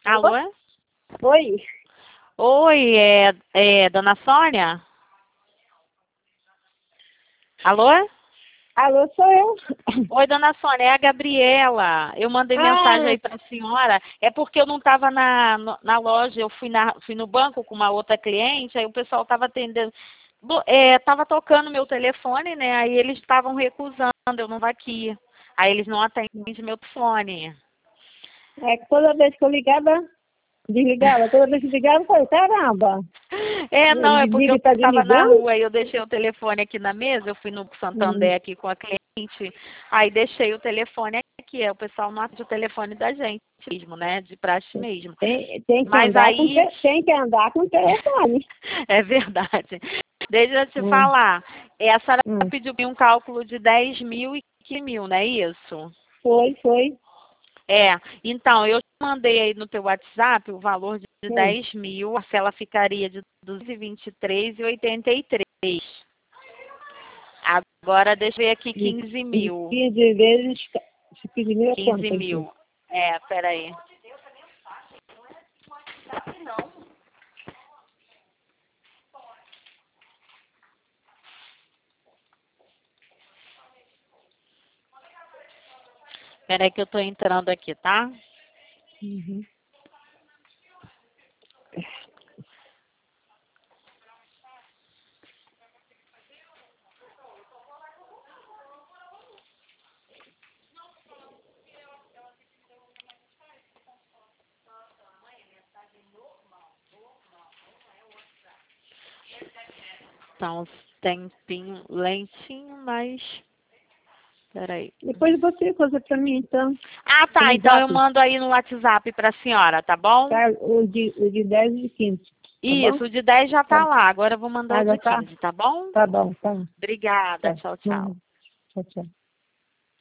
Alô? Oi. Oi, Dona Sônia? Alô? Alô, sou eu. Oi, Dona Sônia, é a Gabriela. Eu mandei mensagem Ah, aí para a senhora. É porque eu não estava na loja, eu fui no banco com uma outra cliente, aí o pessoal estava atendendo. Estava tocando meu telefone, né? Aí eles estavam recusando, eu não vou aqui. Aí eles não atendem meu telefone. é que toda vez que eu ligava, desligava. Toda vez que ligava, eu falei, caramba. Não, é porque eu Desliga e tá estava na desligando? rua e eu deixei o telefone aqui na mesa, eu fui no Hum. Santander aqui com a cliente, aí deixei o telefone aqui, o pessoal não atende o telefone da gente mesmo, né, de praxe mesmo. Tem que Mas andar com, aí, tem que andar com telefone. é verdade. Deixa eu te Hum, falar, a senhora hum. pediu um cálculo de 10 mil e 15 mil, não é isso? Foi. Então, eu te mandei aí no teu WhatsApp o valor de Hum. 10 mil, a cela ficaria de 223,83. Agora deixa eu ver aqui De, 15 de mil. 15 vezes, 15 mil é 15 quanto aqui? mil. Peraí. Peraí que eu tô entrando aqui, tá? Uhum. Tá um tempinho lentinho, mas... Peraí. Depois você coisa pra mim, então. Ah, tá. Pelo Então eu zap. mando aí no WhatsApp pra senhora, tá bom? Tá? O de 10 e de 15. Tá bom? Isso, o de 10 já Tá, tá lá. Agora eu vou mandar o já de tá? 15, tá bom? Tá bom, tá. Obrigada. Tá. Tchau, tchau. Uhum. Tchau, tchau.